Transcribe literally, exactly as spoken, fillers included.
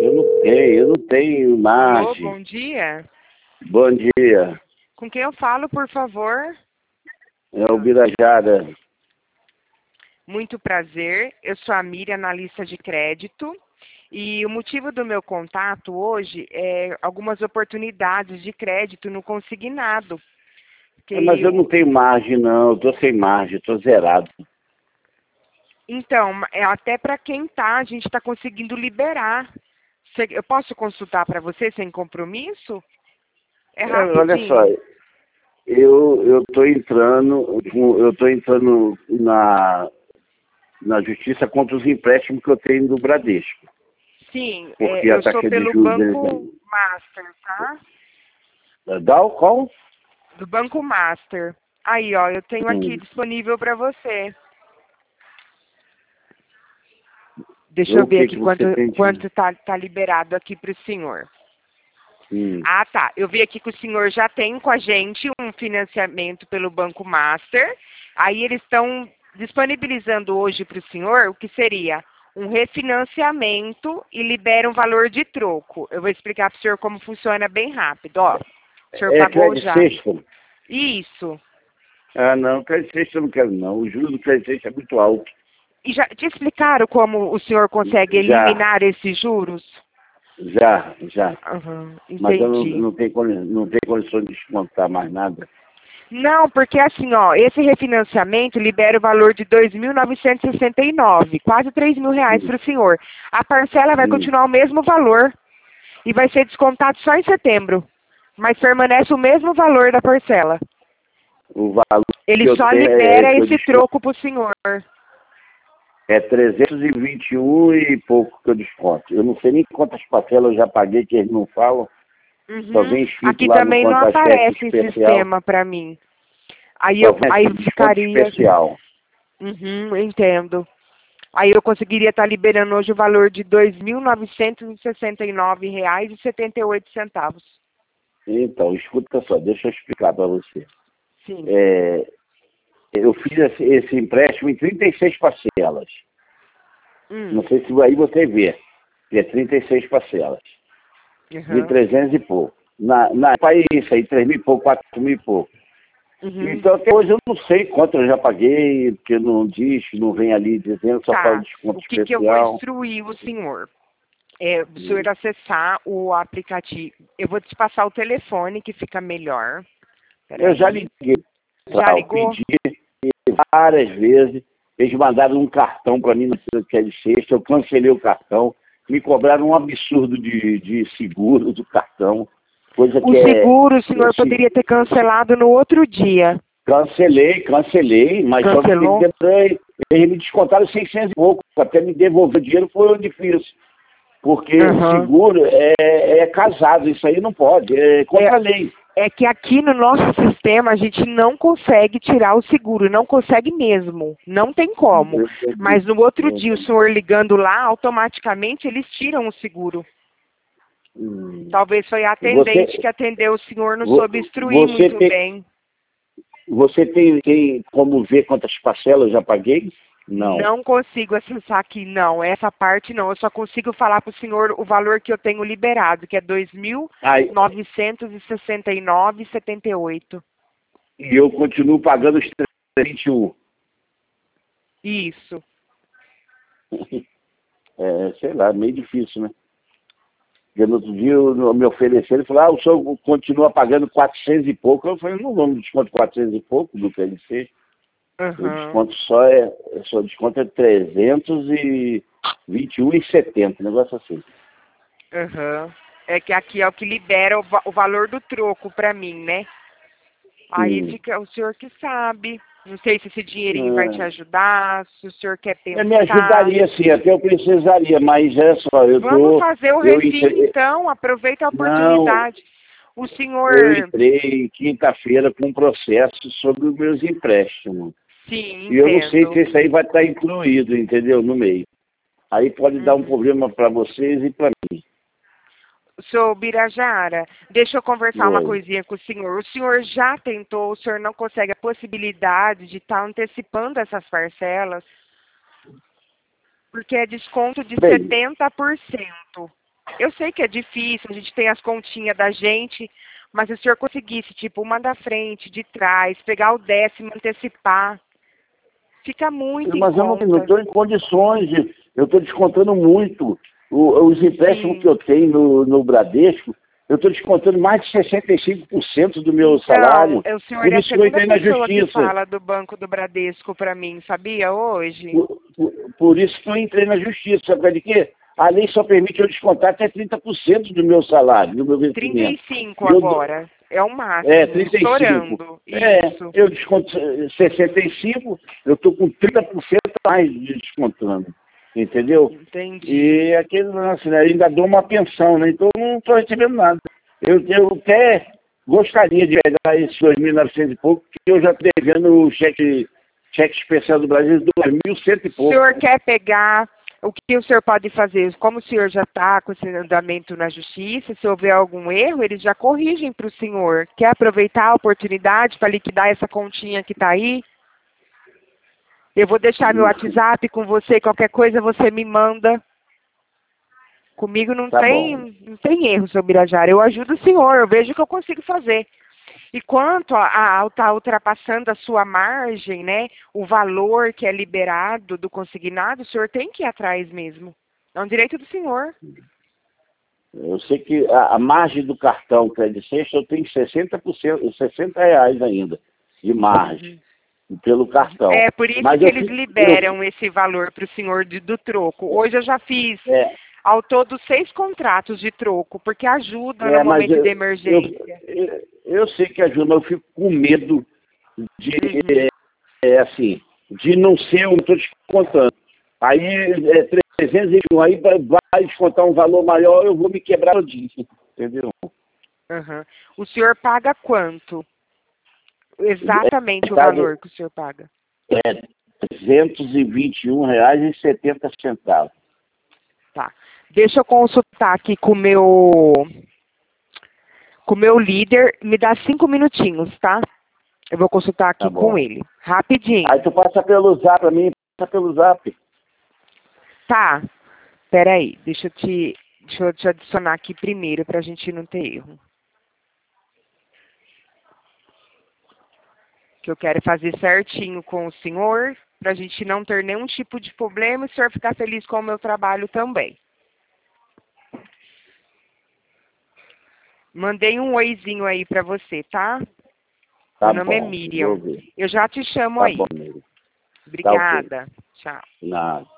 Eu não tenho, eu não tenho Alô, imagem. bom dia. Bom dia. Com quem eu falo, por favor? É o Birajara. Muito prazer. Eu sou a Miriam, analista de crédito. E o motivo do meu contato hoje é algumas oportunidades de crédito no consignado. É, mas Que eu não o- tenho margem, não. Eu tô sem margem, tô zerado. Então, é até para quem tá, a gente está conseguindo liberar. Cê- Eu posso consultar para você sem compromisso? É É, olha só, rapidinho. eu eu tô entrando, com- eu tô entrando na na justiça contra os empréstimos que eu tenho do Bradesco, Sim, porque é, a eu sou taxa de pelo juros deles Banco Master, tá? é- dá o qual? Do Banco Master. Aí, ó, eu tenho aqui Hum. disponível para você. Deixa eu O ver que aqui que quanto você tem de... quanto tá, tá liberado aqui para o senhor. Hum. Ah, tá. Eu vi aqui que o senhor já tem com a gente um financiamento pelo Banco Master. Aí eles estão disponibilizando hoje para o senhor o que seria um refinanciamento e libera um valor de troco. Eu vou explicar para o senhor como funciona bem rápido. Ó, o senhor É pagou crédito já? sexto? Isso. Ah, não, crédito sexto eu não quero, não. O juros do crédito sexto é muito alto. E já te explicaram como o senhor consegue Já, eliminar esses juros? já, já. Aham, Mas eu não, entendi. não tenho, condi- não tenho condições de descontar mais nada. Não, porque assim, ó, esse refinanciamento libera o valor de dois mil novecentos e sessenta e nove, quase três mil reais Hum, para o senhor. A parcela vai hum. continuar o mesmo valor e vai ser descontado só em setembro, mas permanece o mesmo valor da parcela. O valor Ele que eu só tenho é libera que eu esse desconto. troco para o senhor. É trezentos e vinte e um e pouco que eu desconto. Eu não sei nem quantas parcelas eu já paguei, que eles não falam. Só Uhum. vem escrito Aqui lá no também não contra-cheque aparece em especial. sistema para mim. Aí Só eu, vem aí assim, desconto ficaria. especial. Uhum, entendo. Aí eu conseguiria estar liberando hoje o valor de dois mil novecentos e sessenta e nove reais e setenta e oito centavos. Então, escuta só, deixa eu explicar para você. Sim. É, eu fiz esse, esse empréstimo em trinta e seis parcelas. Não Hum. sei se aí você vê, que é trinta e seis parcelas. De Uhum. trezentos e pouco. Na, na país, aí, três mil e pouco, quatro mil e pouco. Uhum. Então, até hoje eu não sei quanto eu já paguei, porque não diz, não vem ali dizendo, só fala Tá. desconto O que que eu vou especial. instruir o senhor? É o Hum. senhor acessar o aplicativo. Eu vou te passar o telefone que fica melhor. Eu já Peraí. liguei Já para eu ligou? pedi várias vezes. Eles mandaram um cartão para mim naquele sexta, eu cancelei o cartão, me cobraram um absurdo de, de seguro do cartão, coisa O que é. seguro o Eu senhor se- poderia ter cancelado no outro dia. cancelei, cancelei, mas só que tem Cancelou? que demorar. Eles me descontaram seiscentos e pouco, até me devolver o dinheiro foi difícil. Porque Aham. seguro é, é casado, isso aí não pode, é É, contra a lei. é que aqui no nosso sistema a gente não consegue tirar o seguro, não consegue mesmo, não tem como. Eu- eu- Mas no outro eu- dia o senhor ligando lá, automaticamente eles tiram o seguro. hum. Talvez foi a atendente Você, que atendeu o senhor, não vo- soube instruir você muito tem, bem. você tem, tem como ver quantas parcelas eu já paguei? Não. Não consigo acessar aqui, não. Essa parte não. Eu só consigo falar para o senhor o valor que eu tenho liberado, que é dois mil Aí, novecentos e sessenta e nove e setenta e oito. e eu continuo pagando os trezentos e vinte e um. Isso. É, sei lá, meio difícil, né? Porque no outro dia eu, me ofereceram, ele falou, ah, o senhor continua pagando quatrocentos e pouco. Eu falei, não vamos desconto quatrocentos e pouco do P L C. O Aham. desconto só é, só desconto é trezentos e vinte e um e setenta, um negócio assim. Aham. É que aqui é o que libera o, va- o valor do troco para mim, né? Aí Hum. fica o senhor que sabe. Não sei se esse dinheirinho vai te É, ajudar, se o senhor quer é, me pensar. ajudaria sim, até eu precisaria, mas é só, eu Vamos tô, fazer o eu refim entre... então, aproveita a não, oportunidade. O eu senhor, entrei quinta-feira com um processo sobre os meus empréstimos. sim, E eu não sei se entendo. esse aí vai estar incluído, entendeu, no meio. Aí pode dar um Uhum. problema para vocês e para mim. Sou Birajara, deixa eu conversar uma Oi. coisinha com o senhor. O senhor já tentou, o senhor não consegue a possibilidade de estar antecipando essas parcelas? Porque é desconto de Bem, setenta por cento. Eu sei que é difícil, a gente tem as continhas da gente, mas se o senhor conseguisse, tipo, uma da frente, de trás, pegar o décimo, antecipar, fica muito em Mas eu não conta. estou em condições, de, eu estou descontando muito. O, os empréstimos Sim. que eu tenho no, no Bradesco, eu estou descontando mais de sessenta e cinco por cento do meu Então, salário. o senhor Por é a isso que eu segunda entrei na pessoa que justiça. fala do Banco do Bradesco para mim, sabia, hoje? Por, por, por isso que eu entrei na justiça. Sabe por causa de quê? A lei só permite eu descontar até trinta por cento do meu salário, do meu trinta e vencimento. cinco Eu, agora. É o máximo, é, trinta e cinco. estourando. É, Isso. eu desconto sessenta e cinco, eu estou com trinta por cento a mais de descontando. Entendeu? Entendi. E aquele lance, né? Eu ainda dou uma pensão, né? Então eu não estou recebendo nada. Eu, eu até gostaria de pegar esses dois mil e novecentos e pouco, porque eu já estou devendo o cheque, cheque especial do Brasil de dois mil e cem e O pouco. senhor quer pegar, o que o senhor pode fazer? Como o senhor já está com esse andamento na justiça, se houver algum erro, eles já corrigem para o senhor. Quer aproveitar a oportunidade para liquidar essa continha que está aí? Eu vou deixar meu WhatsApp com você, qualquer coisa você me manda. Comigo não, Tá tem, bom. não tem erro, seu Birajara. Eu ajudo o senhor, eu vejo o que eu consigo fazer. E quanto a estar ultrapassando a sua margem, né, o valor que é liberado do consignado, o senhor tem que ir atrás mesmo. É um direito do senhor. Eu sei que a, a margem do cartão Credit Sexta eu tenho sessenta por cento, sessenta reais ainda de margem pelo cartão. É por isso Mas que eu eles fico, liberam esse valor para o senhor de, do troco. Hoje eu já fiz, eu, é, ao todo, seis contratos de troco, porque ajuda no é, mas momento eu, de eu, emergência. eu, eu sei que ajuda, mas eu fico com medo de, Uhum. é, é, assim, de não ser, eu estou descontando. Aí, é, trezentos e um, aí vai vai descontar um valor maior, eu vou me quebrar todinho, entendeu? Uhum. O senhor paga quanto? Exatamente o Tá, valor que o senhor paga. é trezentos e vinte e um reais e setenta centavos. Tá. Deixa eu consultar aqui com o meu com o meu líder. Me dá cinco minutinhos, tá? Eu vou consultar aqui Tá com bom. ele. Rapidinho. Aí tu passa pelo zap pra mim, passa pelo zap. Tá. Peraí. Deixa eu te, deixa eu te adicionar aqui primeiro pra gente não ter erro. Que eu quero fazer certinho com o senhor, pra gente não ter nenhum tipo de problema e o senhor ficar feliz com o meu trabalho também. Mandei um oizinho aí pra você, tá? Tá Meu nome é bom, vou Miriam. ver. Eu já te chamo Tá aí. bom, amigo. Tá ok. Obrigada. Tchau. Nada.